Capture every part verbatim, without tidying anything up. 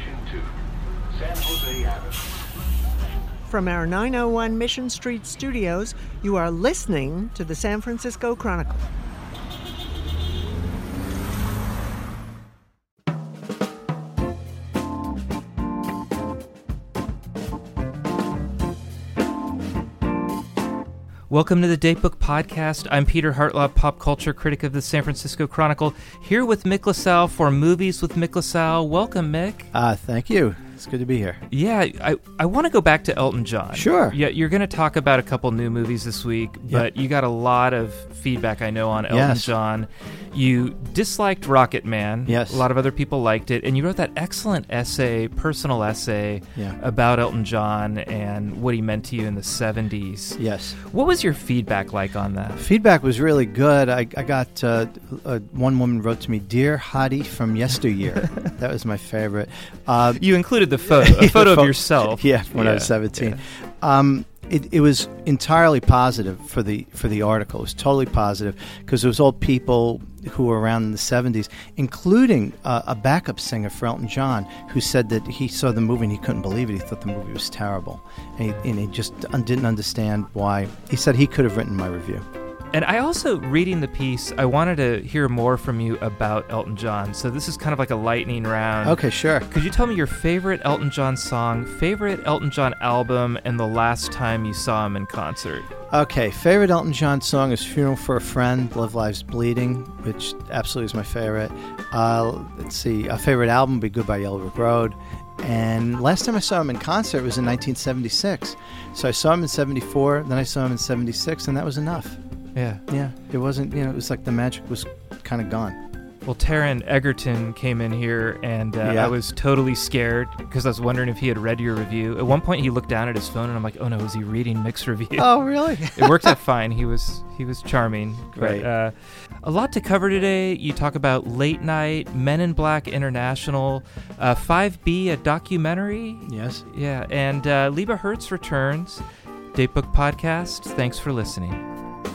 Station two, San Jose Avenue. From our nine oh one Mission Street studios, you are listening to the San Francisco Chronicle. Welcome to the Datebook Podcast. I'm Peter Hartlaub, pop culture critic of the San Francisco Chronicle, here with Mick LaSalle for Movies with Mick LaSalle. Welcome, Mick. Uh, thank you. It's good to be here. Yeah, I, I want to go back to Elton John. Sure. Yeah, you're going to talk about a couple new movies this week, but yep. you got a lot of feedback, I know, on Elton yes. John. You disliked Rocket Man. Yes. A lot of other people liked it, and you wrote that excellent essay, personal essay, yeah. about Elton John and what he meant to you in the seventies. Yes. What was your feedback like on that? Feedback was really good. I, I got, uh, uh, one woman wrote to me, "Dear Hottie from yesteryear." That was my favorite. Uh, you included the photo, a photo of yourself. Yeah, when yeah, I was seventeen. Yeah. Um, it, it was entirely positive for the for the article. It was totally positive because it was all people who were around in the seventies, including uh, a backup singer for Elton John, who said that he saw the movie and he couldn't believe it. He thought the movie was terrible, and he, and he just didn't understand why. He said he could have written my review. And I also, reading the piece, I wanted to hear more from you about Elton John. So this is kind of like a lightning round. Okay, sure. Could you tell me your favorite Elton John song, favorite Elton John album, and the last time you saw him in concert? Okay, favorite Elton John song is "Funeral for a Friend," "Love Lies Bleeding," which absolutely is my favorite. Uh, let's see, a favorite album would be "Goodbye Yellow Brick Road." And last time I saw him in concert was in nineteen seventy-six. So I saw him in seventy-four, then I saw him in seventy-six, and that was enough. Yeah. Yeah. It wasn't, you know, it was like the magic was kind of gone. Well, Taron Egerton came in here, and uh, yeah. I was totally scared because I was wondering if he had read your review. At one point, he looked down at his phone, and I'm like, "Oh no, is he reading Mick's review?" Oh, really? It worked out fine. He was he was charming. Great. But, uh, a lot to cover today. You talk about Late Night, Men in Black International, uh, five B, a documentary. Yes. Yeah, and uh, Liebe Hertz returns. Datebook Podcast. Thanks for listening.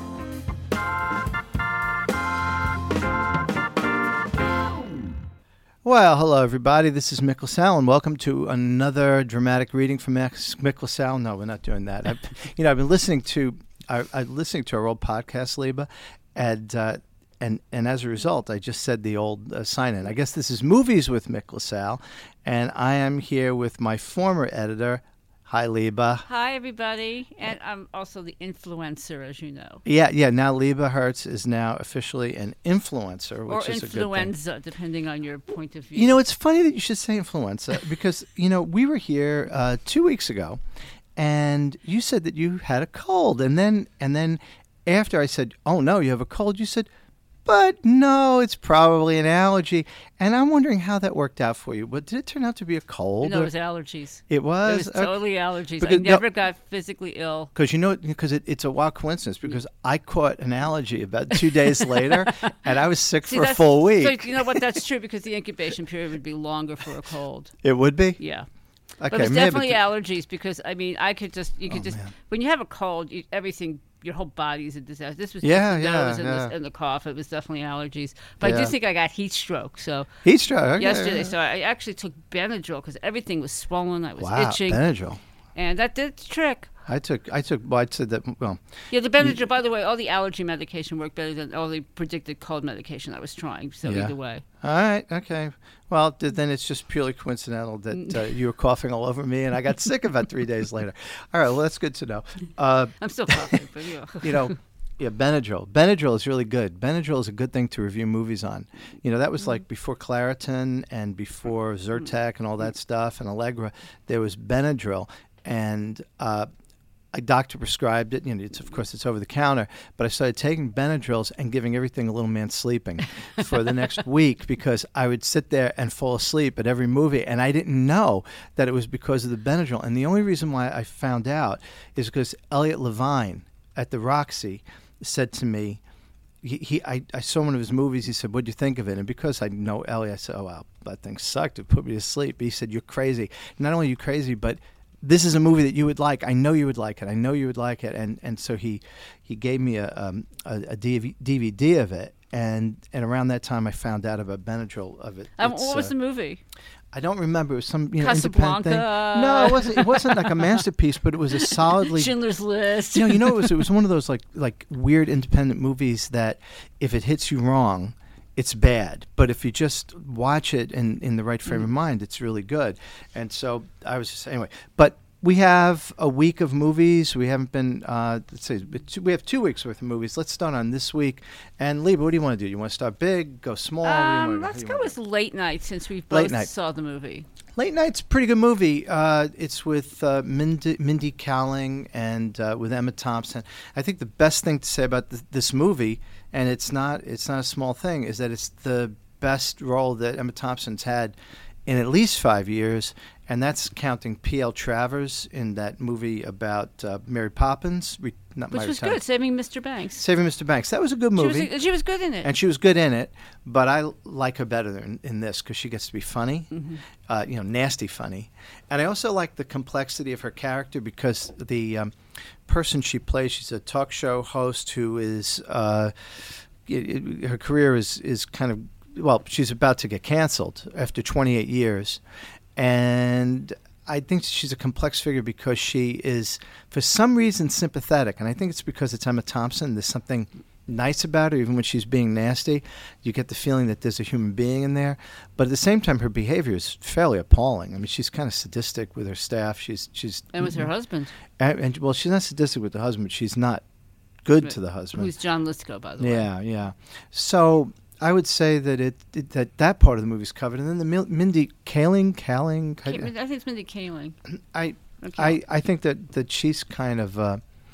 Well, hello, everybody. This is Mick LaSalle, and welcome to another dramatic reading from Mick LaSalle. No, we're not doing that. I've, you know, I've been listening to I, I'm listening to our old podcast, Liebe, and uh, and and as a result, I just said the old uh, sign-in. I guess this is Movies with Mick LaSalle, and I am here with my former editor. Hi, Liebe. Hi, everybody. And I'm also the influencer, as you know. Yeah, yeah. Now Liebe Hertz is now officially an influencer, which or is a good thing. Or influenza, depending on your point of view. You know, it's funny that you should say influenza because, you know, we were here uh, two weeks ago, and you said that you had a cold. And then, and then after I said, "Oh, no, you have a cold," you said, "But no, it's probably an allergy." And I'm wondering how that worked out for you. But did it turn out to be a cold? No, it was allergies. It was? It was okay. totally allergies. Because, I never no, got physically ill. Because you know, because it, it's a wild coincidence. Because I caught an allergy about two days later, and I was sick See, for a full week. So you know what? That's true because the incubation period would be longer for a cold. It would be? Yeah. Okay, but it's maybe definitely th- allergies because I mean I could just you could oh, just man. when you have a cold you, everything. Your whole body is a disaster. This was yeah, just the yeah, nose and, yeah. the, and the cough. It was definitely allergies. But yeah. I do think I got heat stroke. So heat stroke. Okay. Yesterday, so I actually took Benadryl because everything was swollen. I was wow, itching. Benadryl. And that did the trick. I took, I took, well, I said that, well. Yeah, the Benadryl, by the way, all the allergy medication worked better than all the predicted cold medication I was trying. So yeah. either way. All right, okay. Well, th- then it's just purely coincidental that uh, you were coughing all over me and I got sick about three days later. All right, well, that's good to know. Uh, I'm still coughing, but you know. You know, yeah, Benadryl. Benadryl is really good. Benadryl is a good thing to review movies on. You know, that was like before Claritin and before Zyrtec and all that stuff and Allegra. There was Benadryl. And uh, a doctor prescribed it. You know, it's, of course, it's over the counter. But I started taking Benadryls and giving everything a little man sleeping for the next week because I would sit there and fall asleep at every movie. And I didn't know that it was because of the Benadryl. And the only reason why I found out is because Elliot Levine at the Roxy said to me, he, he I, I saw one of his movies. He said, "What'd you think of it?" And because I know Elliot, I said, "Oh, wow, that thing sucked. It put me to sleep." He said, "You're crazy. Not only are you crazy, but this is a movie that you would like. I know you would like it. I know you would like it." And and so he he gave me a um, a, a D V D of it, and and around that time I found out about Benadryl of it. Um, It's, what was uh, the movie? I don't remember. It was some you know independent thing. Casablanca. No, it wasn't. It wasn't like a masterpiece, but it was a solidly. Schindler's List. You know, you know, it was it was one of those like like weird independent movies that if it hits you wrong, it's bad. But if you just watch it in in the right frame of mind, it's really good. And so I was just anyway, but. We have a week of movies. We haven't been, uh, let's see, we have two weeks worth of movies. Let's start on this week. And Liba, what do you want to do? You want to start big, go small? What do you Um, wanna- let's how do you go wanna with Late Night since we Late both Night. saw the movie. Late Night's a pretty good movie. Uh, it's with uh, Mindy, Mindy Kaling and uh, with Emma Thompson. I think the best thing to say about th- this movie, and it's not it's not a small thing, is that it's the best role that Emma Thompson's had in at least five years, and that's counting P L Travers in that movie about uh, Mary Poppins. Re- not Which my was Retirement. good, Saving Mister Banks. Saving Mister Banks. That was a good She was, movie. she was good in it. And she was good in it, but I l- like her better in, in this because she gets to be funny, Mm-hmm. uh, you know, nasty funny. And I also like the complexity of her character because the um, person she plays, she's a talk show host who is, uh, it, it, her career is, is kind of, well, she's about to get canceled after twenty-eight years. And I think she's a complex figure because she is, for some reason, sympathetic. And I think it's because it's Emma Thompson. There's something nice about her, even when she's being nasty. You get the feeling that there's a human being in there. But at the same time, her behavior is fairly appalling. I mean, she's kind of sadistic with her staff. She's she's and with her husband, and, and well, she's not sadistic with the husband. But she's not good Right. to the husband. who's John Lithgow, by the way. Yeah, yeah. So I would say that it, it that that part of the movie's covered, and then the Mil- Mindy Kaling, Kaling, Ka- I think it's Mindy Kaling. I, Okay. I, I think that, that she's kind of uh,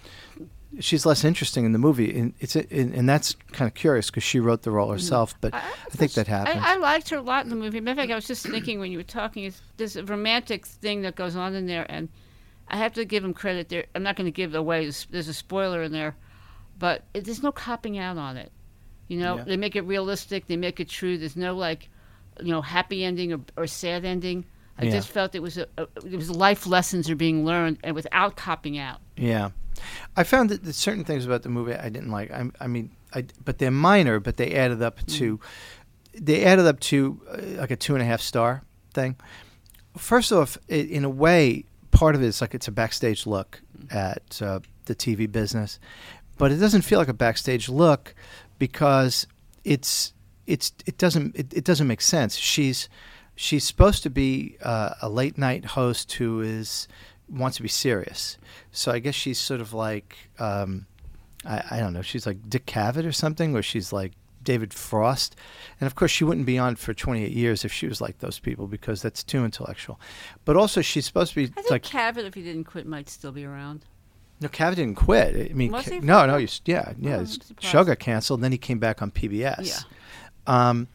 she's less interesting in the movie, and it's a, and, and that's kind of curious because she wrote the role herself. But I, think that happens. I, I liked her a lot in the movie. Matter of fact, I was just thinking when you were talking, is there's a romantic thing that goes on in there, and I have to give them credit. There, I'm not going to give away. There's a spoiler in there, but it, there's no copping out on it. You know, Yeah. they make it realistic. They make it true. There's no like, you know, happy ending or, or sad ending. I Yeah. just felt it was a, a it was life lessons are being learned, and without copping out. Yeah, I found that, that certain things about the movie I didn't like. I, I mean, I, but they're minor, but they added up to they added up to uh, like a two and a half star thing. First off, i in a way, part of it is like it's a backstage look at uh, the T V business, but it doesn't feel like a backstage look because it's it's it doesn't it, it doesn't make sense. She's she's supposed to be uh, a late night host who is wants to be serious. So I guess she's sort of like um, I, I don't know. She's like Dick Cavett or something, or she's like David Frost. And of course, she wouldn't be on for twenty-eight years if she was like those people because that's too intellectual. But also, she's supposed to be I think like Cavett, if he didn't quit, might still be around. no. Cavett didn't quit. I mean, Was Ca- he? no, no. He's, yeah, yeah. Oh, I'm his surprised. show got canceled. And then he came back on P B S. Yeah. Um,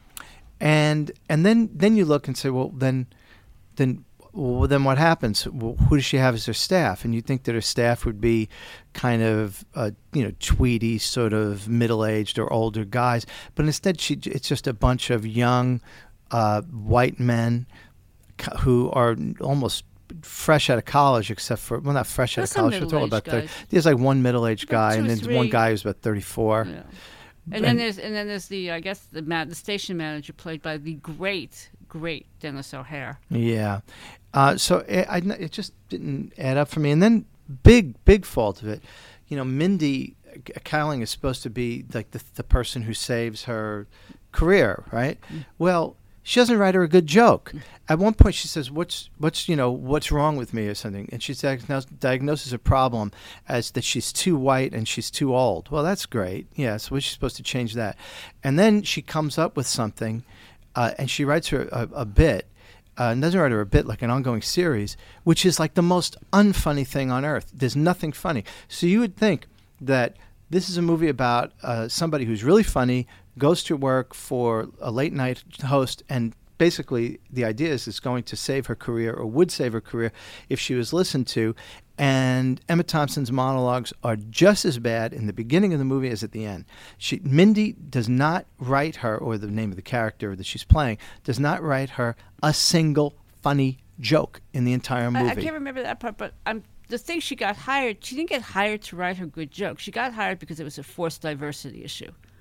and and then then you look and say, well, then then well, then what happens? Well, who does she have as her staff? And you think that her staff would be kind of uh, you know tweedy, sort of middle aged or older guys, but instead she it's just a bunch of young uh, white men co- who are almost fresh out of college, except for well, not fresh out There's of some college. But they're all about middle-aged thirty. guys. There's like one middle aged About guy, two and or then one three. guy who's about thirty four. Yeah. And then there's and then there's the I guess the ma- the station manager played by the great great Dennis O'Hare. Yeah. Uh, so it, I, it just didn't add up for me. And then big, big fault of it, you know, Mindy Kaling is supposed to be like the, the person who saves her career, right? Mm. Well, she doesn't write her a good joke. At one point she says, what's, what's you know, what's wrong with me or something? And she diagnos- diagnoses a problem as that she's too white and she's too old. Well, that's great. Yeah, so she's supposed to change that. And then she comes up with something uh, and she writes her a, a bit. Uh, and doesn't write her a bit like an ongoing series, which is like the most unfunny thing on earth. There's nothing funny. So you would think that this is a movie about uh, somebody who's really funny, goes to work for a late night host, and basically the idea is it's going to save her career or would save her career if she was listened to. And Emma Thompson's monologues are just as bad in the beginning of the movie as at the end. She, Mindy does not write her, or the name of the character that she's playing, does not write her a single funny joke in the entire movie. I, I can't remember that part, but um, the thing she got hired, she didn't get hired to write her good jokes. She got hired because it was a forced diversity issue.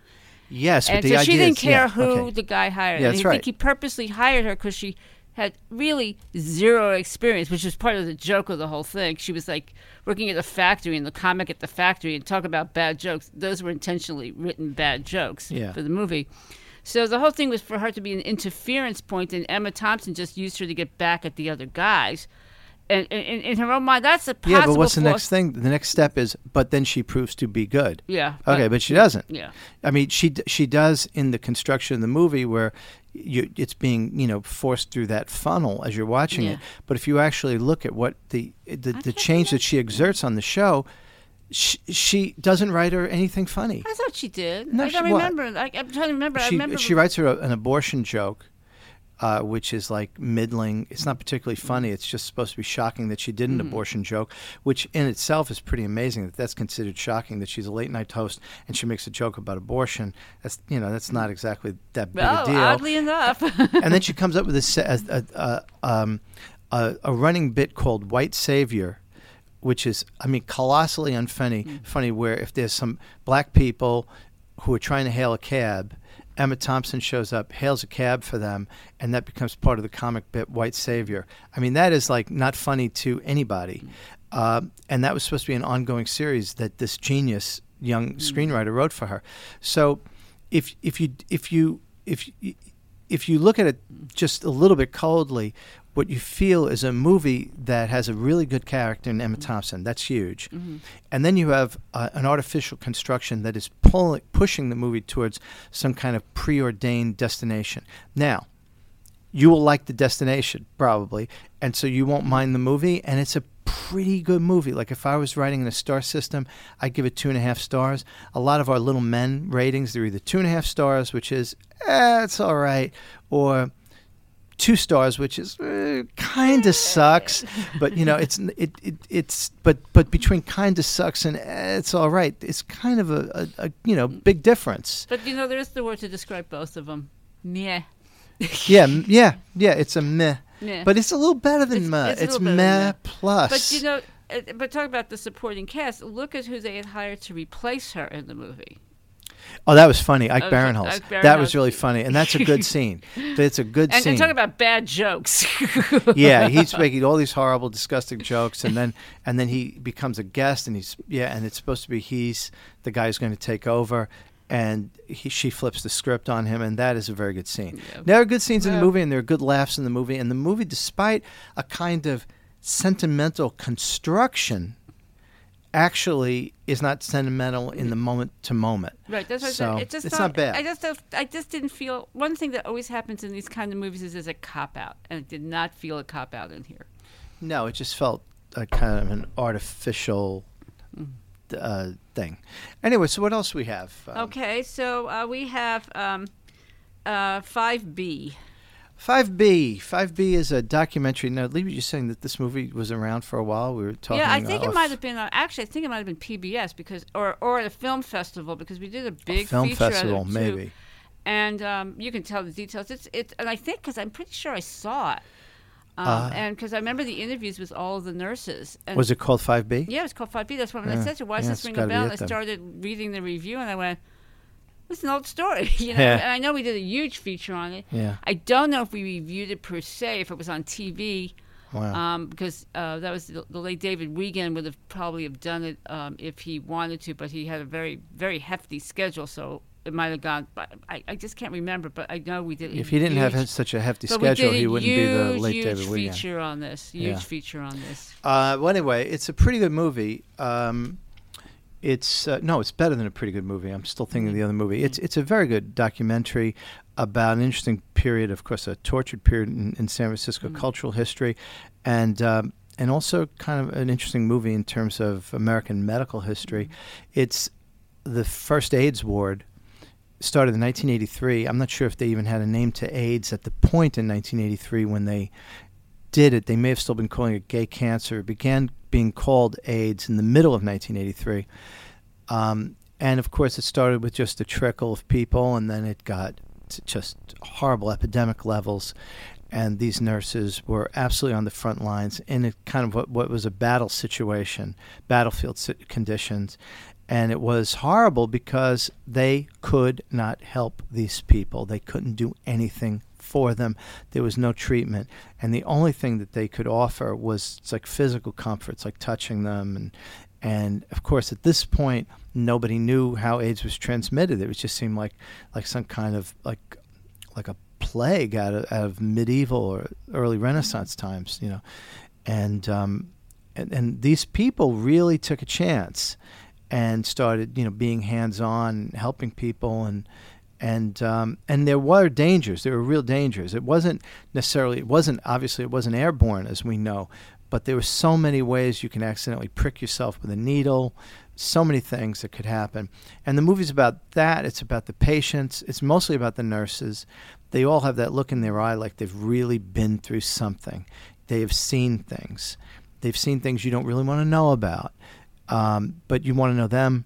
Yes, but And the so idea she didn't is- care yeah, who okay. the guy hired. Yeah, and that's I right. think he purposely hired her because she had really zero experience, which was part of the joke of the whole thing. She was like working at a factory, and the comic at the factory, and talk about bad jokes. Those were intentionally written bad jokes Yeah. for the movie. So the whole thing was for her to be an interference point, and Emma Thompson just used her to get back at the other guys. And in, in her own mind, that's a possible Yeah, but what's the flaw- next thing? The next step is, but then she proves to be good. Yeah. Okay, but she doesn't. Yeah. I mean, she d- she does in the construction of the movie where you, it's being you know forced through that funnel as you're watching Yeah. it. But if you actually look at what the the, the can't change that she exerts on the show, she, she doesn't write her anything funny. I thought she did. No, I don't she- what? remember. I, I'm trying to remember. I She remember. she writes her a, an abortion joke. Uh, which is like middling. It's not particularly funny. It's just supposed to be shocking that she did an Mm-hmm. abortion joke, which in itself is pretty amazing. That that's considered shocking that she's a late night host and she makes a joke about abortion. That's you know that's not exactly that big Oh, a deal. oddly enough. And then she comes up with a, se- a, a, a, um, a, a running bit called White Savior, which is, I mean, colossally unfunny. Mm. Funny where if there's some black people who are trying to hail a cab, Emma Thompson shows up, hails a cab for them, and that becomes part of the comic bit White Savior. I mean, that is like not funny to anybody. Uh, and that was supposed to be an ongoing series that this genius young screenwriter wrote for her. So if if you if you if you, if you look at it just a little bit coldly, what you feel is a movie that has a really good character in Emma Thompson. That's huge. Mm-hmm. And then you have uh, an artificial construction that is pulling, pushing the movie towards some kind of preordained destination. Now, you will like the destination, probably, and so you won't mind the movie, and it's a pretty good movie. Like if I was writing in a star system, I'd give it two and a half stars. A lot of our Little Men ratings, they're either two and a half stars, which is, eh, it's all right, or two stars, which is uh, kind of sucks, but you know it's it, it it's but but between kind of sucks and eh, it's all right, it's kind of a, a, a you know big difference. But you know, there is the word to describe both of them. Meh. Yeah, m- yeah, yeah. It's a meh, Meh. but it's a little better than It's- meh. it's a It's, little better meh than meh. plus. But you know, uh, but talk about the supporting cast. Look at who they had hired to replace her in the movie. Oh, that was funny. Ike Okay, Barinholtz. Ike That was Barinholtz. really funny, and that's a good scene. It's a good And, scene. and talk about bad jokes. Yeah, he's making all these horrible, disgusting jokes, and then and then he becomes a guest, and he's yeah, and it's supposed to be he's the guy who's going to take over, and he, she flips the script on him, and that is a very good scene. Yeah. There are good scenes in Yeah. the movie, and there are good laughs in the movie, and the movie, despite a kind of sentimental construction, actually is not sentimental in the moment to moment. Right, that's what So, I said. It just it's not, not bad. I just don't, I just didn't feel. One thing that always happens in these kind of movies is there's a cop out, and it did not feel a cop out in here. No, it just felt a kind of an artificial uh, thing. Anyway, so what else we have? Um, Okay, so uh, we have um, uh, five B. five B. five B is a documentary. Now, Lee, you're saying that this movie was around for a while. We were talking. Yeah, I think uh, it might have been. Uh, actually, I think it might have been P B S because, or or at a film festival because we did a big film feature of it, festival, too. maybe. And um, you can tell the details. It's it, and I think because I'm pretty sure I saw it, um, Uh, and because I remember the interviews with all of the nurses. And Was it called five B? Yeah, it was called five B. That's what when I Yeah. said to her, why does Yeah, this it's ring a gotta be bell? it And I then. started reading the review, and I went, "It's an old story," you know. Yeah. And I know we did a huge feature on it. Yeah. I don't know if we reviewed it per se, if it was on T V, Wow. um, because uh, that was the, the late David Wiegand would have probably have done it um, if he wanted to, but he had a very very hefty schedule, so it might have gone. But I, I just can't remember. But I know we did. a if he didn't have huge- such a hefty but schedule, we did a he wouldn't be the huge, late huge David Wiegand. feature on this. Huge Yeah. feature on this. Uh, well, anyway, it's a pretty good movie. Um, it's uh, no, it's better than a pretty good movie. I'm still thinking of the other movie. It's it's a very good documentary about an interesting period, of course, a tortured period in, in San Francisco cultural history, and um, and also kind of an interesting movie in terms of American medical history. It's the first AIDS ward. Started in nineteen eighty-three. I'm not sure if they even had a name to AIDS at the point in nineteen eighty-three when they did it. They may have still been calling it gay cancer. It began being called AIDS in the middle of nineteen eighty-three. Um, and, of course, it started with just a trickle of people, and then it got to just horrible epidemic levels. And these nurses were absolutely on the front lines in a kind of what, what was a battle situation, battlefield si- conditions. And it was horrible because they could not help these people. They couldn't do anything for them. There was no treatment. And the only thing that they could offer was it's like physical comforts, like touching them. And, and of course, at this point, nobody knew how AIDS was transmitted. It was just seemed like, like some kind of like like a plague out of, out of medieval or early Renaissance times, you know. And, um, and and these people really took a chance and started, you know, being hands-on, helping people, and and um, and there were dangers. There were real dangers. It wasn't necessarily. It wasn't obviously. It wasn't airborne, as we know, but there were so many ways you can accidentally prick yourself with a needle. So many things that could happen. And the movie's about that. It's about the patients. It's mostly about the nurses. They all have that look in their eye like they've really been through something. They have seen things. They've seen things you don't really want to know about. Um, but you want to know them.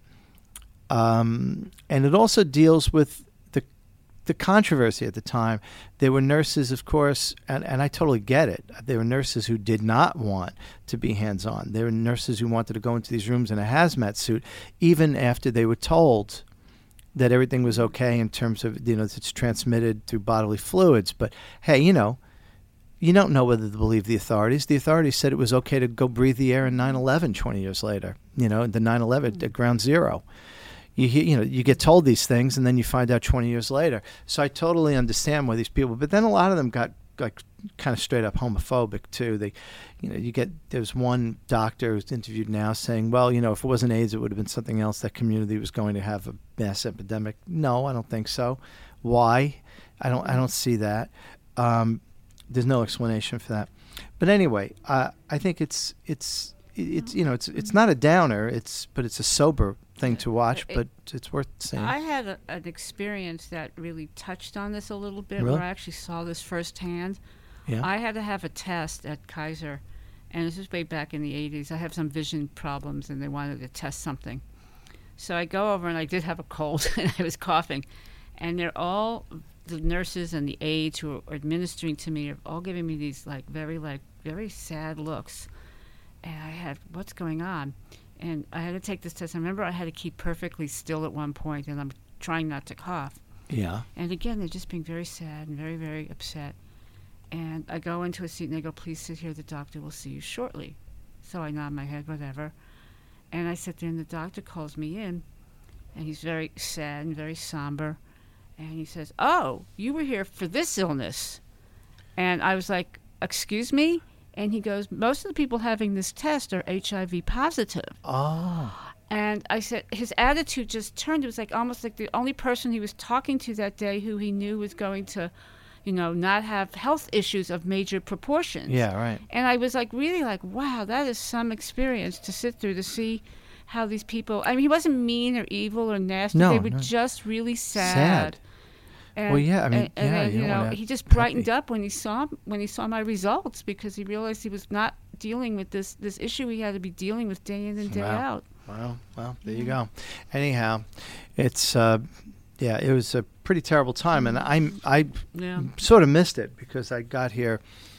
Um, and it also deals with the the controversy at the time. There were nurses, of course, and, and I totally get it. There were nurses who did not want to be hands-on. There were nurses who wanted to go into these rooms in a hazmat suit, even after they were told that everything was okay in terms of, you know, it's transmitted through bodily fluids. But, hey, you know, you don't know whether to believe the authorities. The authorities said it was okay to go breathe the air in nine eleven twenty years later, you know, the nine eleven at Ground Zero. You hear, you know, you get told these things, and then you find out twenty years later. So I totally understand why these people, but then a lot of them got like kind of straight up homophobic too. They, you know, you get, there's one doctor who's interviewed now saying, well, you know, if it wasn't AIDS, it would have been something else. That community was going to have a mass epidemic. No, I don't think so. Why? I don't, I don't see that. Um, There's no explanation for that. But anyway, uh, I think it's it's it's you know it's it's not a downer. It's but it's a sober thing to watch. But it's worth seeing. I had a, an experience that really touched on this a little bit, Really? where I actually saw this firsthand. Yeah. I had to have a test at Kaiser, and this was way back in the eighties. I have some vision problems, and they wanted to test something. So I go over, and I did have a cold, and I was coughing, and they're all. The nurses and the aides who are administering to me are all giving me these like very like very sad looks, and I had, what's going on? And I had to take this test. I remember I had to keep perfectly still at one point, and I'm trying not to cough. Yeah. And again, they're just being very sad and very very upset. And I go into a seat, and they go, "Please sit here. The doctor will see you shortly." So I nod my head, whatever. And I sit there, and the doctor calls me in, and he's very sad and very somber. And he says, "Oh, you were here for this illness." And I was like, "Excuse me?" And he goes, "Most of the people having this test are H I V positive." Oh. And I said, his attitude just turned. It was like almost like the only person he was talking to that day who he knew was going to, you know, not have health issues of major proportions. Yeah, right. And I was like, really like, wow, that is some experience to sit through to see how these people, I mean, he wasn't mean or evil or nasty. No, they were no. just really sad. Sad. And, Well, yeah, I mean, and, and yeah, then, you you don't know, wanna he just peppy. brightened up when he saw when he saw my results, because he realized he was not dealing with this this issue he had to be dealing with day in and day Wow. out. Well, well, there you go. Anyhow, it's uh, yeah, it was a pretty terrible time, and I I Yeah, sort of missed it because I got here.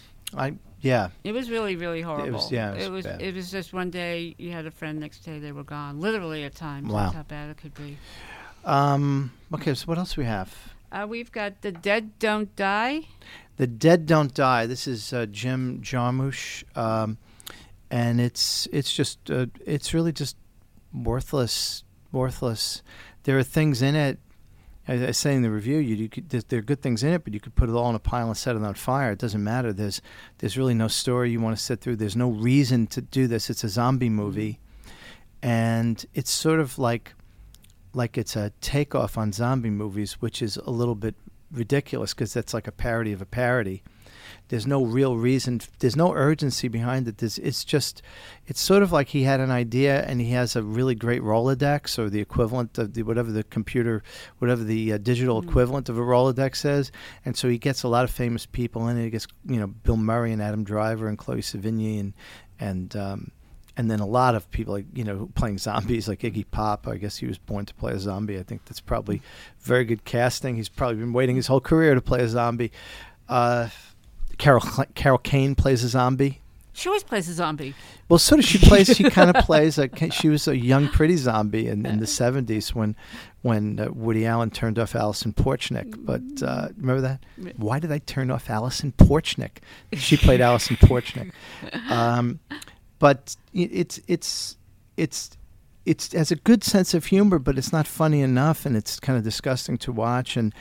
I yeah. it was really really horrible. yeah, it was it was bad. it was just one day you had a friend, next day they were gone, literally at times. Wow. That's how bad it could be. Um. Okay, so what else we have? Uh, we've got The Dead Don't Die. The Dead Don't Die. This is uh, Jim Jarmusch, um, and it's it's just uh, it's really just worthless, worthless. There are things in it. As I say in the review, you, you could, there are good things in it, but you could put it all in a pile and set it on fire. It doesn't matter. There's there's really no story you want to sit through. There's no reason to do this. It's a zombie movie, and it's sort of like like it's a takeoff on zombie movies, which is a little bit ridiculous because that's like a parody of a parody. There's no real reason. There's no urgency behind it. There's, it's just, it's sort of like he had an idea and he has a really great Rolodex or the equivalent of the whatever the computer, whatever the uh, digital Mm. equivalent of a Rolodex is. And so he gets a lot of famous people in it. He gets, you know, Bill Murray and Adam Driver and Chloe Sevigny and and um, and then a lot of people like, you know, playing zombies like Iggy Pop. I guess he was born to play a zombie. I think that's probably very good casting. He's probably been waiting his whole career to play a zombie. Uh, Carol Carol Kane plays a zombie. She always plays a zombie. Well, so does she plays. She kind of plays a. She was a young, pretty zombie in, in the seventies when, when uh, Woody Allen turned off Alison Porchnick. But uh, remember that? Why did I turn off Alison Porchnick? She played Alison Porchnick. Um, but it, it's it's it's it's it has a good sense of humor, but it's not funny enough, and it's kind of disgusting to watch. And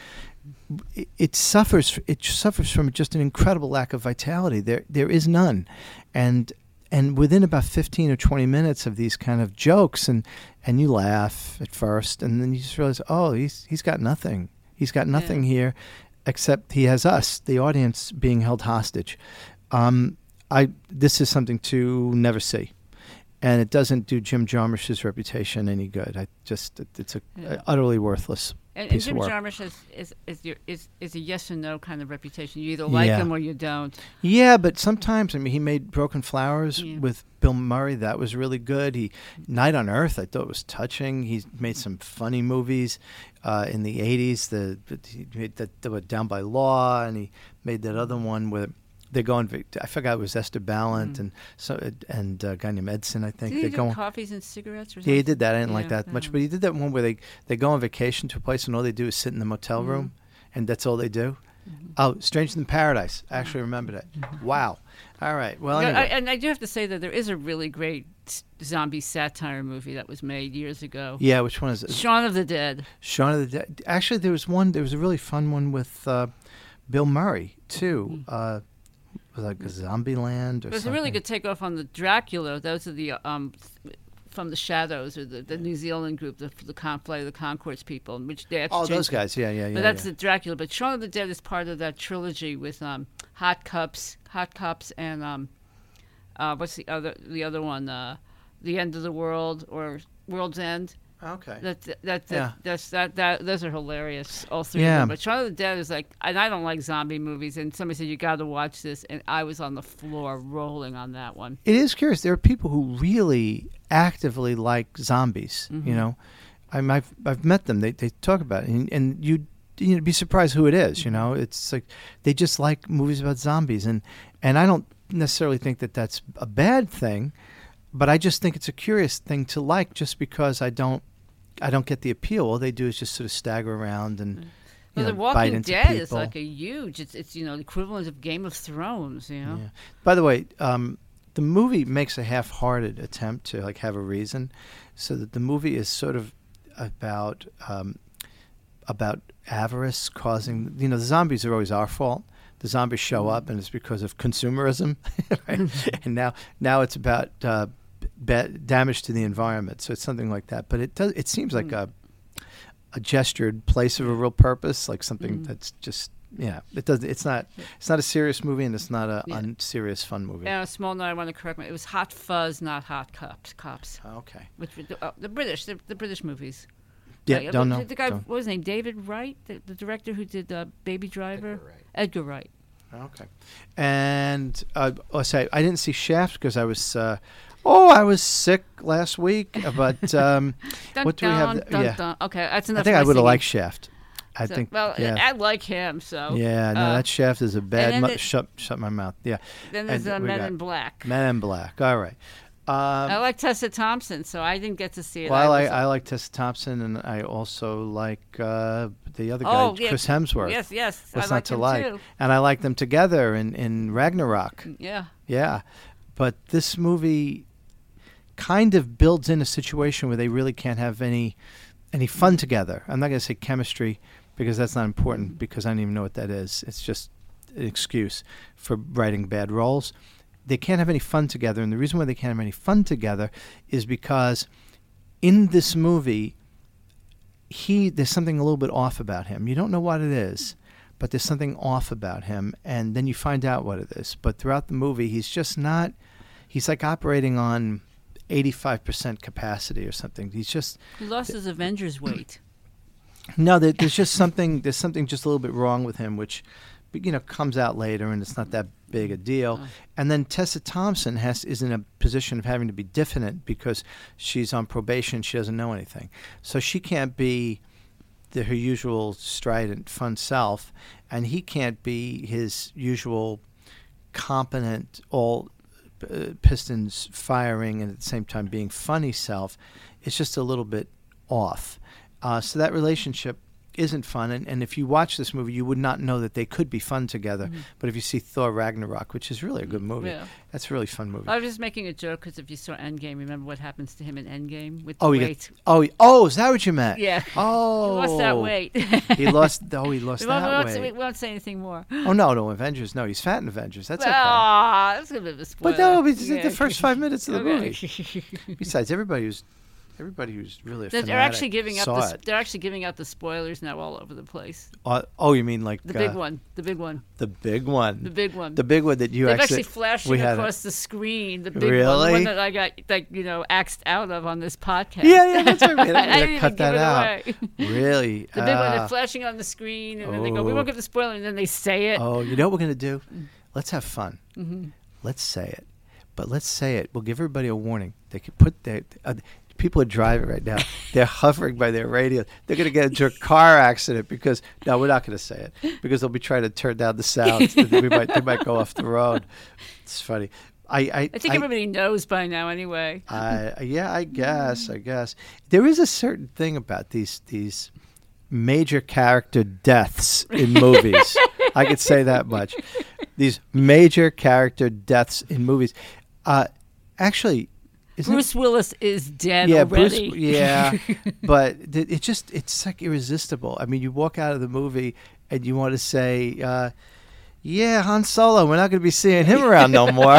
it, it suffers. It suffers from just an incredible lack of vitality. There there is none, and. And within about fifteen or twenty minutes of these kind of jokes, and, and you laugh at first, and then you just realize, oh, he's he's got nothing. He's got nothing yeah. here, except he has us, the audience, being held hostage. Um, I this is something to never see, and it doesn't do Jim Jarmusch's reputation any good. I just it, it's a, Yeah. a utterly worthless And, and piece Jim of work. Jarmusch is is is, your, is is a yes or no kind of reputation. You either like Yeah. him or you don't. Yeah, but sometimes, I mean, he made Broken Flowers Yeah. with Bill Murray. That was really good. He Night on Earth, I thought was touching. He made some funny movies uh, in the eighties. The he made that, the Down by Law, and he made that other one where they're going. Vic- I forgot it was Esther Ballant Mm. and so and a guy named Edson. I think Did he they're do going. coffees and cigarettes or Yeah, something? he did that. I didn't like Yeah, that much, um, but he did that one where they they go on vacation to a place and all they do is sit in the motel Mhm. room, and that's all they do. Mhm. Oh, Stranger Than Paradise. I actually remember that. Wow. All right. Well, Yeah, anyway. I, and I do have to say that there is a really great s- zombie satire movie that was made years ago. Yeah, which one is it? Shaun of the Dead. Shaun of the Dead. Actually, there was one. There was a really fun one with uh, Bill Murray too. Uh, it was like a Zombieland or It was a something. really good takeoff on the Dracula. Those are the um, from the Shadows, or the, the New Zealand group, the the Con- Flight of the Conchords people, which they Oh, exchanged- those guys. Yeah, yeah, yeah. But that's yeah. the Dracula. But Shaun of the Dead is part of that trilogy with um, Hot Cups, Hot Cups, and um, uh, what's the other the other one? Uh, the End of the World or World's End. Okay. That that, that Yeah. that's that that those are hilarious. All three Yeah. of them. But Shaun of the Dead is like, and I don't like zombie movies. And somebody said you got to watch this, and I was on the floor rolling on that one. It is curious. There are people who really actively like zombies. Mm-hmm. You know, I'm, I've I've met them. They they talk about it, and, and you you know be surprised who it is. You know, it's like they just like movies about zombies, and and I don't necessarily think that that's a bad thing, but I just think it's a curious thing to like, just because I don't I don't get the appeal. All they do is just sort of stagger around and. You Well, know, The bite Walking into Dead is people. like a huge. It's it's you know the equivalent of Game of Thrones. You know. Yeah. By the way, um, the movie makes a half-hearted attempt to like have a reason, so that the movie is sort of about um, about avarice causing. You know, the zombies are always our fault. The zombies show up, and it's because of consumerism, right? And now now it's about uh, ba- damage to the environment. So it's something like that. But it does. It seems like a a gestured place of a real purpose, like something Mm. that's just. Yeah, it does. It's not. It's not a serious movie, and it's not a Yeah. unserious fun movie. And a small note, I want to correct me. It was Hot Fuzz, not Hot Cops. Cops, Okay. which were the, uh, the British, the, the British movies. Yeah, Like, don't the, know. The guy, don't- what was his name? David Wright, the, the director who did uh, Baby Driver. Edgar Wright. Okay. And uh, I'll say I didn't see Shaft because I was. Uh, oh, I was sick last week. But um, Dun, what do we have? dun, th- dun, yeah. dun. Okay, that's enough. I think of I my would have singing. liked Shaft. I So- think. Well, yeah. I like him, so. yeah. No, uh, that Shaft is a bad. then Mu- it- shut. Shut my mouth. Yeah. Then there's and uh, we Men got in Black. Men in Black. All right. Um, I like Tessa Thompson, so I didn't get to see it. well, I, was- I like Tessa Thompson, and I also like uh, the other guy, Oh, yeah. Chris Hemsworth. Yes, yes. What's I not like to him like? Too. And I like them together in, in Ragnarok. Yeah. Yeah. But this movie kind of builds in a situation where they really can't have any any fun together. I'm not going to say chemistry because that's not important because I don't even know what that is. It's just an excuse for writing bad roles. They can't have any fun together. And the reason why they can't have any fun together is because in this movie, he there's something a little bit off about him. You don't know what it is, but there's something off about him, and then you find out what it is. But throughout the movie, he's just not. He's like operating on eighty-five percent capacity or something. He's just He lost his Avengers weight. no. There, there's just something. There's something just a little bit wrong with him, which you know comes out later, and it's not that big a deal. Oh. And then Tessa Thompson has is in a position of having to be diffident because she's on probation. She doesn't know anything, so she can't be the, her usual strident, fun self, and he can't be his usual competent, all uh, pistons firing and at the same time being funny self, it's just a little bit off. Uh, so that relationship isn't fun, and, and if you watch this movie, you would not know that they could be fun together. Mm-hmm. But if you see Thor Ragnarok, which is really a good movie, yeah. that's a really fun movie. I was just making a joke because if you saw Endgame, remember what happens to him in Endgame with oh, the he weight? Got, oh, he, oh, is that what you meant? Yeah. Oh, he lost that weight. he lost. Oh, he lost we won't, that we won't weight. Say, we won't say anything more. Oh no, no, Avengers. No, he's fat in Avengers. That's okay. Ah, that's a bit of a spoiler. But no, it's yeah. the first five minutes of the Okay. movie. Besides, everybody who's everybody who's really a they're, fanatic they're actually giving out saw the, it. they're actually giving out the spoilers now all over the place. Uh, oh, you mean like The uh, big one, the big one, the big one, the big one. the big one that you They've actually, actually flashing we had across it. the screen. The big one, the Really? one that I got, like you know, axed out of on this podcast. Yeah, yeah, that's right. Man. I I'm gonna didn't cut even give that it out. away. Really? The big one, Ah. they're flashing on the screen, and then they go, "We Oh. won't give the spoiler," and then they say it. Oh, you know what we're gonna do? Let's have fun. Mm-hmm. Let's say it, but let's say it. We'll give everybody a warning. They could put their. Uh, People are driving right now. They're hovering by their radio. They're going to get into a car accident because no, we're not going to say it because they'll be trying to turn down the sound. we might, they might go off the road. It's funny. I, I, I think I, everybody knows by now, anyway. I, yeah, I guess. I guess there is a certain thing about these these major character deaths in movies. I could say that much. These major character deaths in movies. Uh, actually. Isn't Bruce it? Willis is dead yeah, already. Bruce, yeah, but it, it just it's like irresistible. I mean, you walk out of the movie and you want to say, uh, "Yeah, Han Solo, we're not going to be seeing him around no more."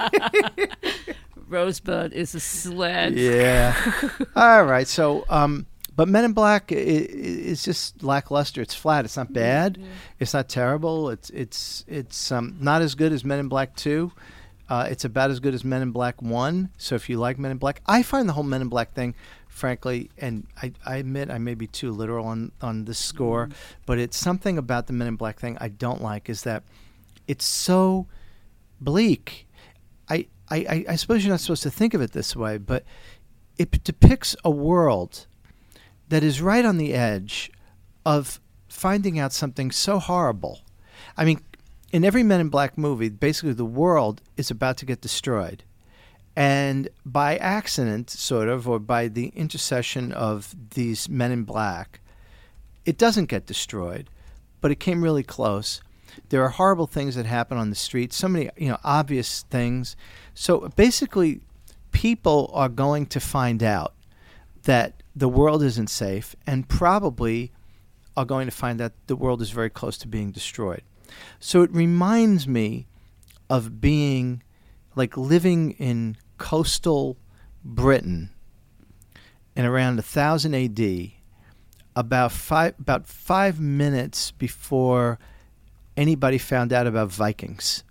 Rosebud is a sled. Yeah. All right. So, um, but Men in Black is just lackluster. It's flat. It's not bad. Mm-hmm. It's not terrible. It's it's it's um, not as good as Men in Black two. Uh, it's about as good as Men in Black one. So if you like Men in Black, I find the whole Men in Black thing, frankly, and I, I admit I may be too literal on, on this score, mm. but it's something about the Men in Black thing I don't like is that it's so bleak. I, I, I suppose you're not supposed to think of it this way, but it depicts a world that is right on the edge of finding out something so horrible. I mean, in every Men in Black movie, basically the world is about to get destroyed. And by accident, sort of, or by the intercession of these Men in Black, it doesn't get destroyed, but it came really close. There are horrible things that happen on the street, so many, you know, obvious things. So basically, people are going to find out that the world isn't safe and probably are going to find that the world is very close to being destroyed. So it reminds me of being like living in coastal Britain in around one thousand A D, about five about five minutes before anybody found out about Vikings.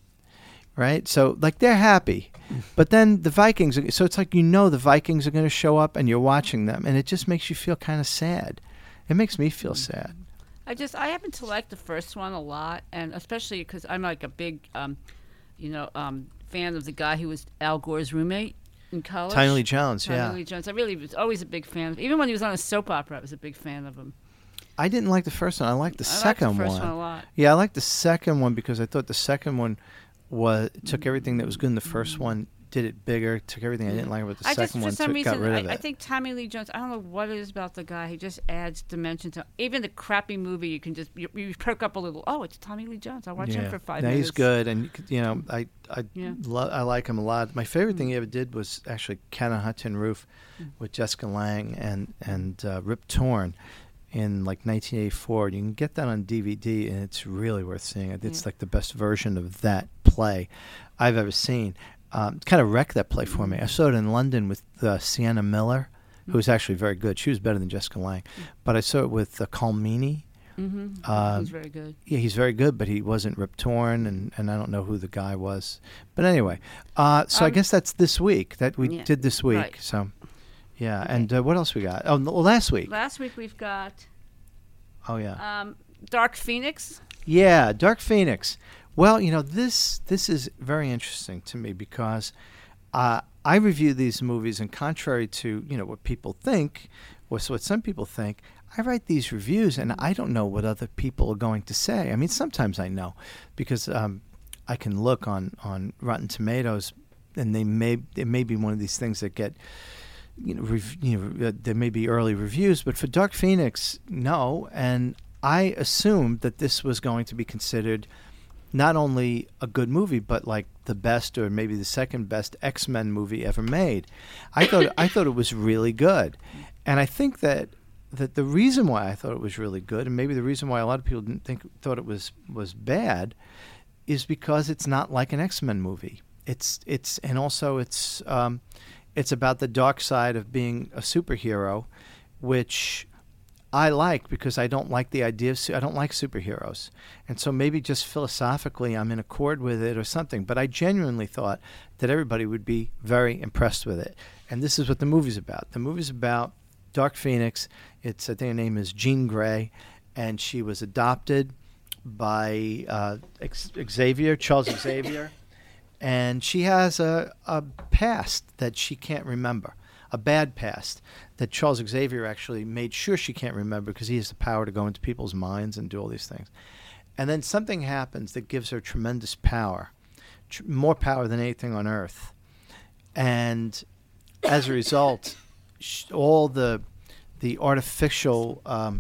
Right? So like they're happy. But then the Vikings, so it's like you know the Vikings are going to show up and you're watching them and it just makes you feel kind of sad. It makes me feel sad. I just I happen to like the first one a lot, and especially because I'm like a big, um, you know, um, fan of the guy who was Al Gore's roommate in college. Tommy Lee Jones, Tommy yeah. Lee Jones. I really was always a big fan of. Even when he was on a soap opera, I was a big fan of him. I didn't like the first one. I liked the I liked second the first one. one a lot. Yeah, I liked the second one because I thought the second one was took everything that was good in the first one, did it bigger, took everything I didn't like about the I just, second for one, some took, reason, got rid I, of it. I think Tommy Lee Jones. I don't know what it is about the guy. He just adds dimension to even the crappy movie. You can just you, you perk up a little. Oh, it's Tommy Lee Jones. I'll watch yeah. him for five no, minutes. he's good, and you could- you know, I I Yeah. lo- I like him a lot. My favorite thing he ever did was actually Canahutton Roof with Jessica Lange and and uh, Rip Torn in like nineteen eighty-four. You can get that on D V D, and it's really worth seeing. It's Yeah. like the best version of that play I've ever seen. Um, kind of wrecked that play for me. I saw it in London with uh, Sienna Miller, who was actually very good. She was better than Jessica Lange. But I saw it with uh, Colm Meaney. Mm-hmm. Uh, he's very good. Yeah, he's very good, but he wasn't Rip Torn, and, and I don't know who the guy was. But anyway, uh, so I Um, guess that's this week that we yeah, did this week. right. So, yeah. Okay. And uh, what else we got? Oh, no, well, last week. Last week we've got Oh, yeah. um, Dark Phoenix. Yeah, Dark Phoenix. Well, you know, this this is very interesting to me because uh, I review these movies, and contrary to, you know, what people think, or so what some people think, I write these reviews, and I don't know what other people are going to say. I mean, sometimes I know, because um, I can look on, on Rotten Tomatoes, and they may it may be one of these things that get, you know, rev, you know, uh, there may be early reviews, but for Dark Phoenix, no. And I assumed that this was going to be considered not only a good movie, but like the best or maybe the second best X-Men movie ever made. I thought I thought it was really good, and I think that that the reason why I thought it was really good, and maybe the reason why a lot of people didn't think thought it was was bad, is because it's not like an X-Men movie. It's it's and also it's um, it's about the dark side of being a superhero, which I like because I don't like the idea of su- I don't like superheroes, and so maybe just philosophically I'm in accord with it or something. But I genuinely thought that everybody would be very impressed with it, and this is what the movie's about. The movie's about Dark Phoenix. It's I think her name is Jean Grey, and she was adopted by uh, Xavier, Charles Xavier, and she has a, a past that she can't remember, a bad past that Charles Xavier actually made sure she can't remember because he has the power to go into people's minds and do all these things. And then something happens that gives her tremendous power, tr- more power than anything on earth. And as a result, sh- all the the artificial um,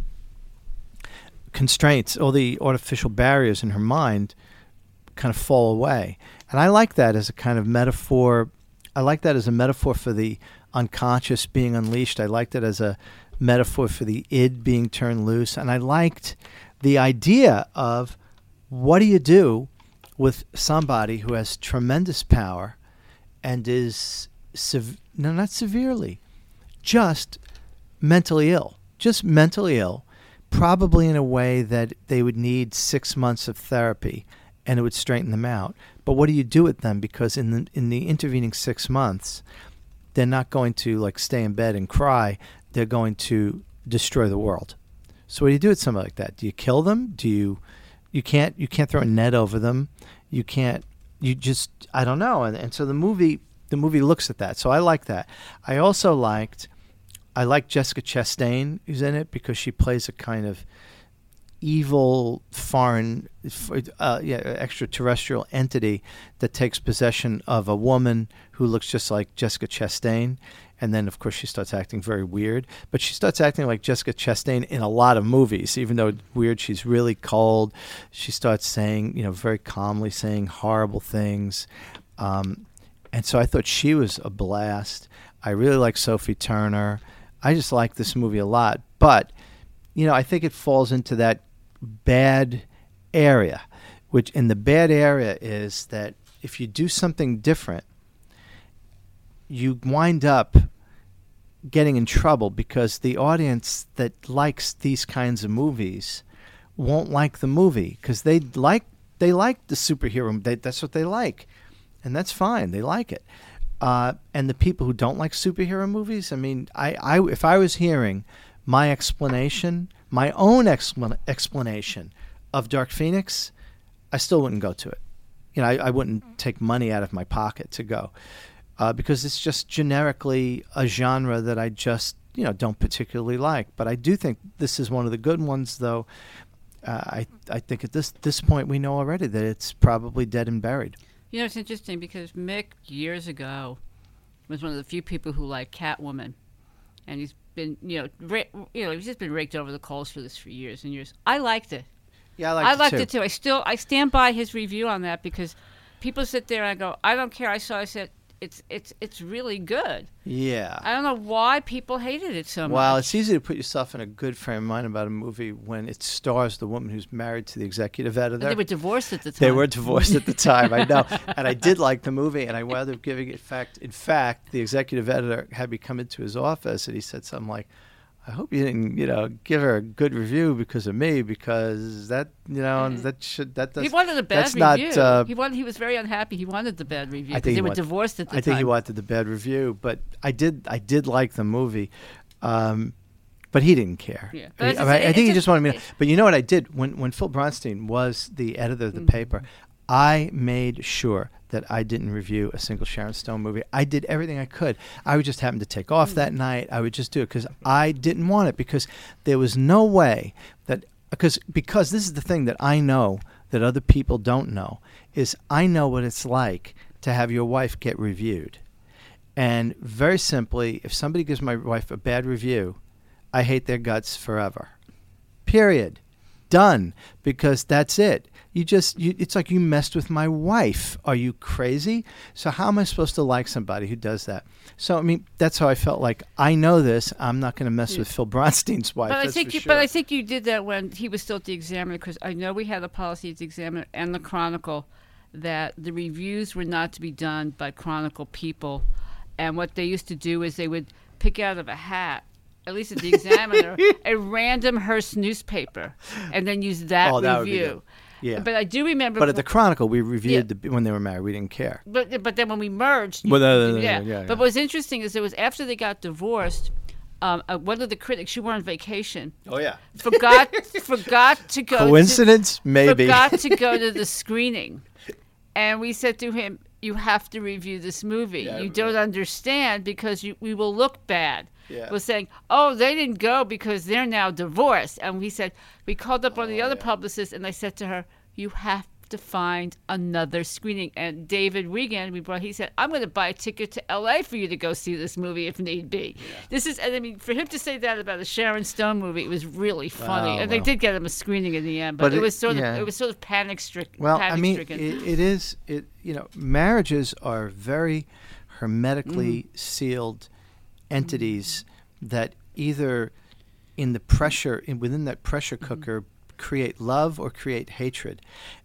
constraints, all the artificial barriers in her mind kind of fall away. And I like that as a kind of metaphor. I like that as a metaphor for the unconscious being unleashed. I liked it as a metaphor for the id being turned loose. And I liked the idea of what do you do with somebody who has tremendous power and is, sev- no, not severely, just mentally ill, just mentally ill, probably in a way that they would need six months of therapy and it would straighten them out. But what do you do with them? Because in the, in the intervening six months, they're not going to like stay in bed and cry. They're going to destroy the world. So what do you do with somebody like that? Do you kill them? Do you, you can't, you can't throw a net over them. You can't, you just, I don't know. And, and so the movie, the movie looks at that. So I like that. I also liked, I like Jessica Chastain who's in it because she plays a kind of evil foreign, uh, yeah, extraterrestrial entity that takes possession of a woman who looks just like Jessica Chastain. And then, of course, she starts acting very weird. But she starts acting like Jessica Chastain in a lot of movies. Even though it's weird, she's really cold. She starts saying, you know, very calmly saying horrible things. Um, and so I thought she was a blast. I really like Sophie Turner. I just like this movie a lot. But, you know, I think it falls into that bad area, which in the bad area is that if you do something different, you wind up getting in trouble because the audience that likes these kinds of movies won't like the movie because they like they like the superhero. They, that's what they like, and that's fine. They like it. Uh, and the people who don't like superhero movies, I mean, I, I if I was hearing my explanation, my own explan- explanation of Dark Phoenix, I still wouldn't go to it. You know, I, I wouldn't take money out of my pocket to go. Uh, because it's just generically a genre that I just, you know, don't particularly like. But I do think this is one of the good ones, though. Uh, I I think at this this point we know already that it's probably dead and buried. You know, it's interesting because Mick, years ago, was one of the few people who liked Catwoman. And he's been, you know, ra- you know, he's just been raked over the coals for this for years and years. I liked it. Yeah, I liked I it liked too. it too. I still, I stand by his review on that because people sit there and I go, I don't care. I saw, I said, It's it's it's really good. Yeah. I don't know why people hated it so much. Well, it's easy to put yourself in a good frame of mind about a movie when it stars the woman who's married to the executive editor. But they were divorced at the time. They were divorced at the time, I know. And I did like the movie, and I wound up giving it fact. In fact, the executive editor had me come into his office, and he said something like, I hope you didn't, you know, give her a good review because of me, because that, you know, that should that does. He wanted a bad that's review. Not, uh, he wanted. He was very unhappy. He wanted the bad review I because think they he were wanted- divorced at the I time. think he wanted the bad review, but I did. I did like the movie, um, but he didn't care. Yeah. I, But it's I- just- I it- think it he just wanted me. To, just- but you know what I did when when Phil Bronstein was the editor of the Mm. paper, I made sure that I didn't review a single Sharon Stone movie. I did everything I could. I would just happen to take off that night. I would just do it because I didn't want it because there was no way that because because this is the thing that I know that other people don't know is I know what it's like to have your wife get reviewed. And very simply, if somebody gives my wife a bad review, I hate their guts forever. Period. Done. Because that's it. You just, you, it's like you messed with my wife. Are you crazy? So how am I supposed to like somebody who does that? So, I mean, that's how I felt like, I know this. I'm not going to mess with Phil Bronstein's wife. But I that's think, for you, sure. but I think you did that when he was still at the Examiner, because I know we had a policy at the Examiner and the Chronicle that the reviews were not to be done by Chronicle people, and what they used to do is they would pick out of a hat, at least at the Examiner, a random Hearst newspaper, and then use that Oh, that would be review. good. Yeah. But I do remember. But at the Chronicle, we reviewed Yeah. the, when they were married. We didn't care. But but then when we merged, Well, no, no, no, yeah. no, yeah, But yeah. what was interesting is it was after they got divorced. Um, uh, one of the critics, you were on vacation, Oh, yeah. forgot forgot to go. Coincidence? To, Maybe. Forgot to go to the screening, and we said to him, "You have to review this movie. Yeah, you I don't understand because you, we will look bad." Yeah. Was saying, "Oh, they didn't go because they're now divorced," and we said we called up one of the Oh, other publicists, and I said to her, "You have to find another screening." And David Regan, we brought, he said, "I'm going to buy a ticket to L A for you to go see this movie if need be." Yeah. This is, and I mean, for him to say that about a Sharon Stone movie, it was really funny. Oh, and they well. did get him a screening in the end, but, But it, it- was sort yeah. of, it was sort of panic stricken. Well, panic I mean, stricken. it, it is, it you know, marriages are very hermetically Mm-hmm. sealed entities that either in the pressure, in, within that pressure Mm-hmm. cooker, create love or create hatred.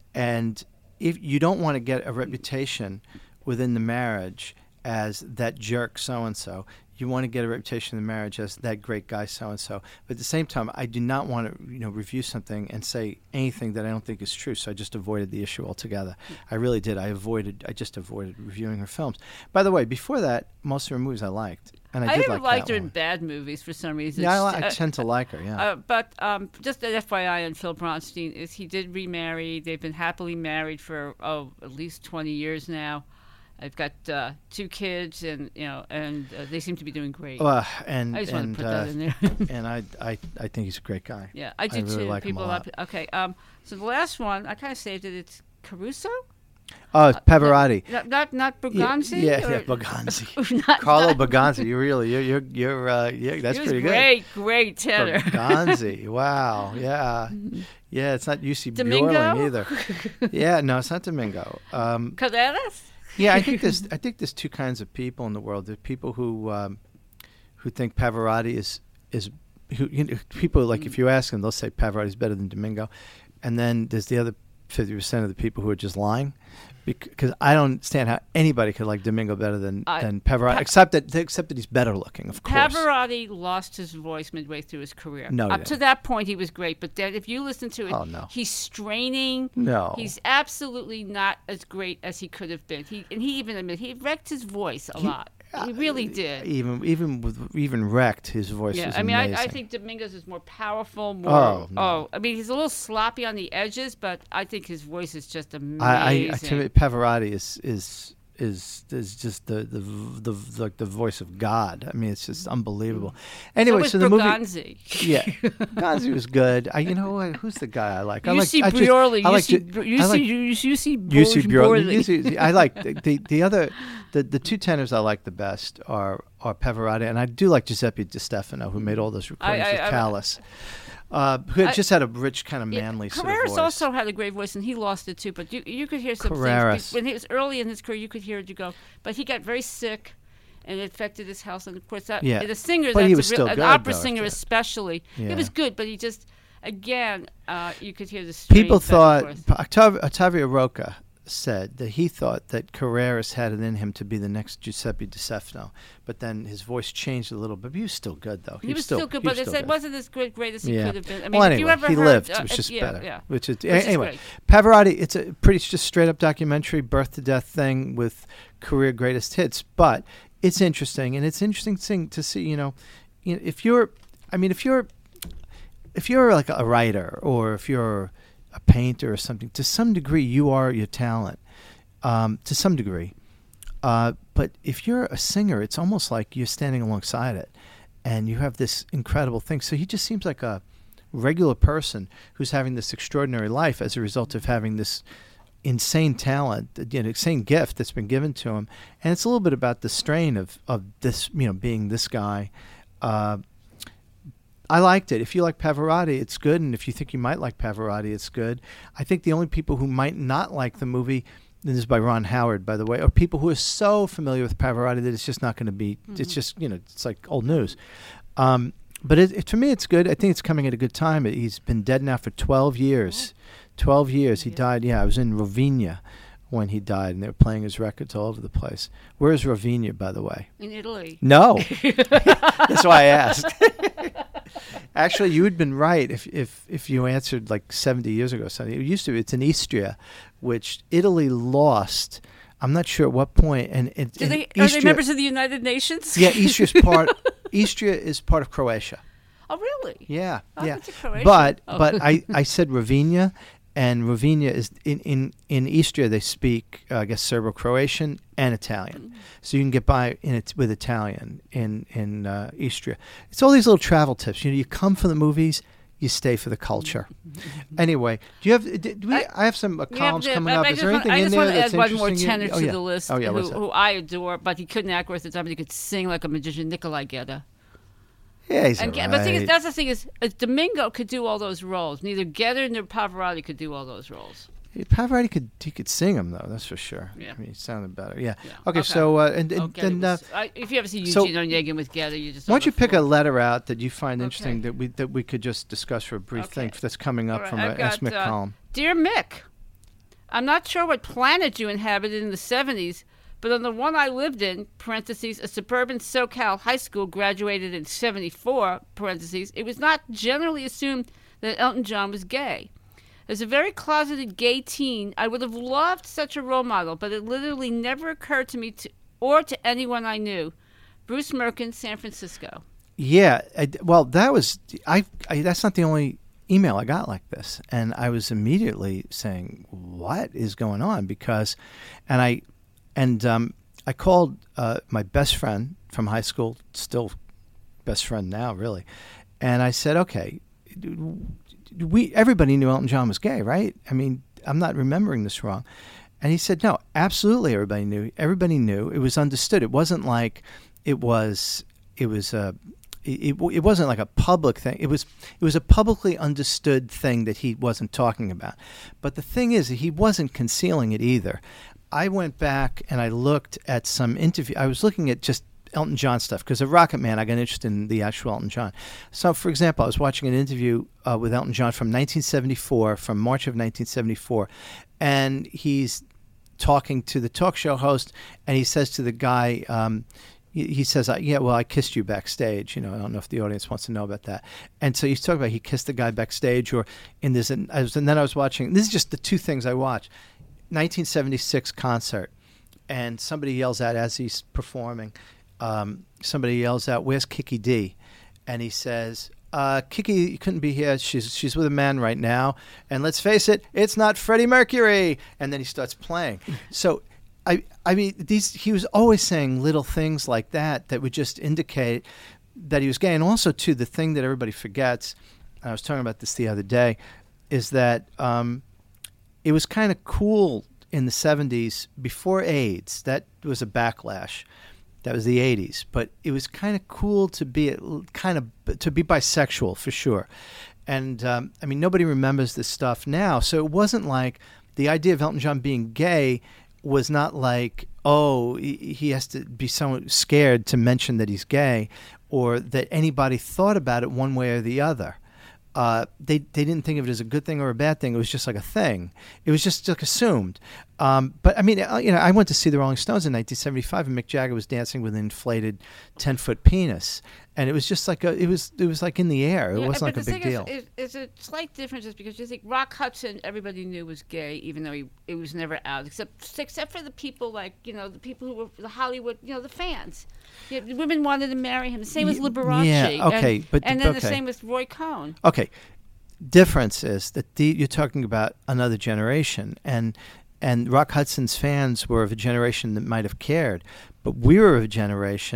And if you don't want to get a reputation within the marriage as that jerk so-and-so, you want to get a reputation in the marriage as that great guy so-and-so. But at the same time, I do not want to, you know, review something and say anything that I don't think is true. So I just avoided the issue altogether. I really did. I avoided, I just avoided reviewing her films. By the way, before that, most of her movies I liked. And I, I did never like liked that her in one. bad movies for some reason. Yeah, I, She- I uh, tend to like her, yeah. Uh, but um, just an F Y I on Phil Bronstein is he did remarry. They've been happily married for oh at least twenty years now. I've got uh, two kids, and you know, and uh, they seem to be doing great. Uh, and I just and, want to put uh, that in there. and I, I, I think he's a great guy. Yeah, I do really too. like him People a lot. love- Okay, um, so the last one I kind of saved it. It's Caruso. Oh, it's Pavarotti. Not not, not Yeah, Bergonzi. yeah, or- yeah, Bergonzi. not, Carlo not, Bergonzi. You really, you're, you're, you're uh, yeah, that's he was pretty great, great good. tenor. Bergonzi. Wow. Yeah. Yeah. It's not U C Domingo? Bjorling either. Yeah. No, it's not Domingo. Um, Carreras. yeah, I think there's, I think there's two kinds of people in the world. There's people who, um, who think Pavarotti is, is, who you know, people like if you ask them, they'll say Pavarotti's better than Domingo, and then there's the other fifty percent of the people who are just lying. Because I don't understand how anybody could like Domingo better than, I- than Pavarotti, Pa- except that except that he's better looking, of course. Pavarotti lost his voice midway through his career. No, he Up to didn't. that point, he was great, but then if you listen to it, Oh, no. he's straining. No. He's absolutely not as great as he could have been. He and he even admitted he wrecked his voice a lot. He really did. Even even with even wrecked, his voice Yeah, was I mean, amazing. I, I think Dominguez is more powerful, more. Oh, no. I mean, he's a little sloppy on the edges, but I think his voice is just amazing. I, I, I to me, Pavarotti is is is is just the the the, the like the voice of God. I mean, it's just unbelievable. Anyway, so, so, was the movie, Bergonzi. yeah, Bergonzi was good. I, you know what? Who's the guy I like? I You like see I just- Briorli. I You like see, ju- you I like see, you see, you see You see Briorli. Briorli. You see- I like the, the the other the the two tenors I like the best are are Pavarotti, and I do like Giuseppe Di Stefano, who made all those recordings I- with I- Callis, uh, who had I- just had a rich kind of Yeah, manly sort of Carreras voice. also had a great voice, and he lost it too. But you you could hear some Carreras. things when he was early in his career. You could hear it. You go, but he got very sick, and it affected his health. And of course, that Yeah. the singer, But that's he a was real- still an good, opera though, singer, after- especially. Yeah. He was good, but he just again, uh, you could hear the strain People back and thought forth. Octavio, Ottavio Rocca said that he thought that Carreras had it in him to be the next Giuseppe Di Stefano, but then his voice changed a little bit. But he was still good, though. He was still, good, he but was it still said good. wasn't as great, great as he Yeah. could have been. I mean, well, if anyway, you ever he heard, lived, uh, which if- is yeah, better. Yeah. Which is Which is anyway. great. Pavarotti, it's a pretty just straight up documentary, birth to death thing with career greatest hits. But it's interesting, and it's interesting thing to see. You know, you know, if you're, I mean, if you're, if you're like a writer or if you're a painter or something, to some degree, you are your talent. Um, to some degree. Uh, but if you're a singer, it's almost like you're standing alongside it, and you have this incredible thing. So he just seems like a regular person who's having this extraordinary life as a result of having this insane talent, you know, insane gift that's been given to him. And it's a little bit about the strain of, of this, you know, being this guy. Uh, I liked it. If you like Pavarotti, it's good. And if you think you might like Pavarotti, it's good. I think the only people who might not like the movie, this is by Ron Howard, by the way, are people who are so familiar with Pavarotti that it's just not going to be, mm-hmm. it's just, you know, it's like old news. Um, but it, it, to me, it's good. I think it's coming at a good time. He's been dead now for twelve years. twelve years. He died, yeah, I was in Rovigna when he died, and they were playing his records all over the place. Where is Rovigna, by the way? In Italy. No. That's why I asked. Actually, you had been right if, if, if you answered like seventy years ago. Something. It used to be. It's in Istria, which Italy lost. I'm not sure at what point. And, and, Do and they, Istria, are they members of the United Nations? Yeah, Istria's part. Istria is part of Croatia. Oh, really? Yeah, Oh, yeah. it's a Croatian. But Oh. but I, I said Rovigna, and Rovigna is in in in Istria. They speak uh, I guess Serbo-Croatian and Italian, so you can get by in it with Italian in in uh, Istria. It's all these little travel tips. You know, you come for the movies, you stay for the culture. Anyway, do you have? Do we, I, I have some uh, Yeah, columns yeah, coming I- up. I Is just there want- anything I in just there want to that's add one more interesting? tenor oh, to yeah. the list, Oh yeah, who, what's that? who I adore, but he couldn't act worth the time, but he could sing like a magician, Nikolai Gedda. Yeah, he's And Ge- all But the thing is, right. that's the thing is, uh, Domingo could do all those roles. Neither Gedda nor Pavarotti could do all those roles. Pavarotti could he could sing them though. That's for sure. Yeah. I mean, he sounded better. Yeah. Yeah. Okay, Okay. So uh, and, and Oh, Gedda then uh, was- I, if you ever see Eugene so- Onegin with Gedda, you just why don't you pick a overflow. letter out that you find interesting Okay. that we that we could just discuss for a brief Okay. thing that's coming up All right, from I've a Ask got, Mick uh, column. Dear Mick, I'm not sure what planet you inhabited in the seventies, but on the one I lived in, parentheses, a suburban SoCal high school graduated in seventy-four, parentheses, it was not generally assumed that Elton John was gay. As a very closeted gay teen, I would have loved such a role model, but it literally never occurred to me to, or to anyone I knew. Bruce Merkin, San Francisco. Yeah, I, well, that was I, I. That's not the only email I got like this, and I was immediately saying, "What is going on?" Because, and I, and um, I called uh, my best friend from high school, still best friend now, really, and I said, "Okay, we everybody knew Elton John was gay, right? I mean, I'm not remembering this wrong." And he said, "No, absolutely, everybody knew. Everybody knew. It was understood. It wasn't like it was. It was a." It, it wasn't like a public thing. It was it was a publicly understood thing that he wasn't talking about. But the thing is, he wasn't concealing it either. I went back and I looked at some interview. I was looking at just Elton John stuff because of Rocket Man, I got interested in the actual Elton John. So, for example, I was watching an interview uh, with Elton John from nineteen seventy-four, from March of nineteen seventy-four, and he's talking to the talk show host, and he says to the guy, um, he, he says, yeah, well, I kissed you backstage. You know, I don't know if the audience wants to know about that. And so he's talking about he kissed the guy backstage, or in this, and, I was, and then I was watching, this is just the two things I watched, nineteen seventy-six concert, and somebody yells out as he's performing, um, somebody yells out, "Where's Kiki D?" And he says, uh, Kiki couldn't be here. She's she's with a man right now. And let's face it, it's not Freddie Mercury. And then he starts playing. So, I I mean, these he was always saying little things like that that would just indicate that he was gay. And also, too, the thing that everybody forgets, I was talking about this the other day, is that um, it was kind of cool in the seventies before AIDS. That was a backlash. That was the eighties, but it was kind of cool to be kind of to be bisexual for sure. And um, I mean, nobody remembers this stuff now, so it wasn't like the idea of Elton John being gay was not like, oh, he has to be so scared to mention that he's gay, or that anybody thought about it one way or the other. Uh, they they didn't think of it as a good thing or a bad thing. It was just like a thing. It was just like assumed. Um, but I mean, uh, you know, I went to see the Rolling Stones in nineteen seventy-five, and Mick Jagger was dancing with an inflated ten foot penis, and it was just like a, it was it was like in the air. It Yeah, wasn't like but a the big thing deal. Is, is, is a slight difference is because you think Rock Hudson, everybody knew was gay, even though he it was never out, except except for the people like you know the people who were the Hollywood, you know, the fans. Yeah, the women wanted to marry him. The same with Y- Liberace. yeah, okay, and, but- and then okay. the same with Roy Cohn. Okay. Difference is that the, you're talking about another generation, and and Rock Hudson's fans were of a generation that might have cared, but we were of a generation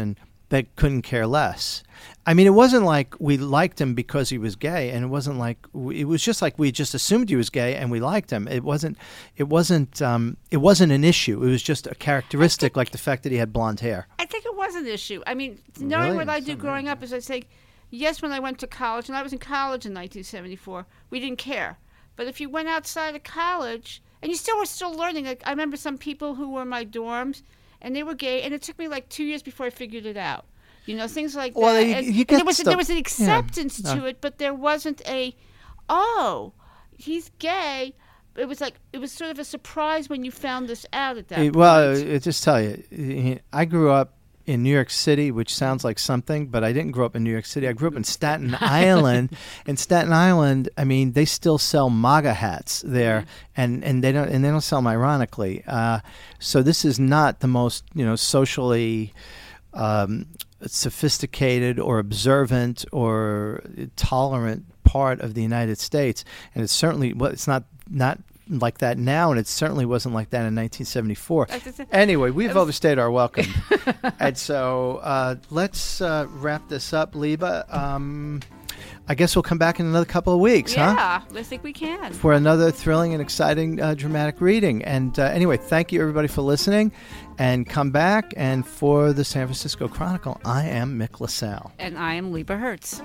but couldn't care less. I mean, it wasn't like we liked him because he was gay, and it wasn't like we, it was just like we just assumed he was gay and we liked him. It wasn't. It wasn't. Um, it wasn't an issue. It was just a characteristic, think, like the fact that he had blonde hair. I think it was an issue. I mean, knowing Really? what I did Something. growing up is I say, yes, when I went to college, and I was in college in nineteen seventy-four, we didn't care. But if you went outside of college, and you still were still learning, like I remember some people who were in my dorms, and they were gay, and it took me like two years before I figured it out. You know, things like Well, that. you- and, you and get there was stuff- there was an yeah. acceptance No. to it, but there wasn't a, oh, he's gay. It was like it was sort of a surprise when you found this out at that It- point. well, I just tell you, I grew up in New York City, which sounds like something, but I didn't grow up in New York City. I grew up in Staten Island. In Staten Island, I mean, they still sell MAGA hats there, Mm-hmm. and, and they don't and they don't sell them ironically. Uh, so this is not the most you know socially um, sophisticated or observant or tolerant part of the United States, and it's certainly well, it's not not. like that now, and it certainly wasn't like that in nineteen seventy-four. Anyway, we've overstayed our welcome. And so uh, let's uh, wrap this up, Liba. Um, I guess we'll come back in another couple of weeks, huh? Yeah, I think we can. For another thrilling and exciting uh, dramatic reading. And uh, anyway, thank you everybody for listening, and come back. And for the San Francisco Chronicle, I am Mick LaSalle. And I am Liba Hertz.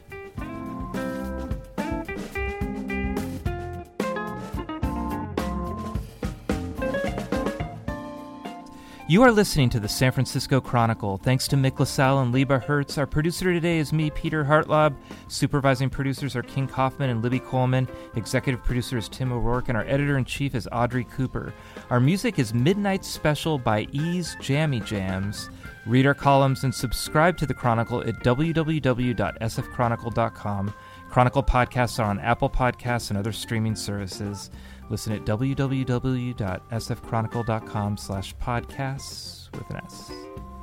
You are listening to the San Francisco Chronicle. Thanks to Mick LaSalle and Liba Hertz. Our producer today is me, Peter Hartlaub. Supervising producers are King Kaufman and Libby Coleman. Executive producer is Tim O'Rourke, and our editor-in-chief is Audrey Cooper. Our music is Midnight Special by Ease Jammy Jams. Read our columns and subscribe to the Chronicle at w w w dot s f chronicle dot com. Chronicle podcasts are on Apple Podcasts and other streaming services. Listen at w w w dot s f chronicle dot com slash podcasts with an S.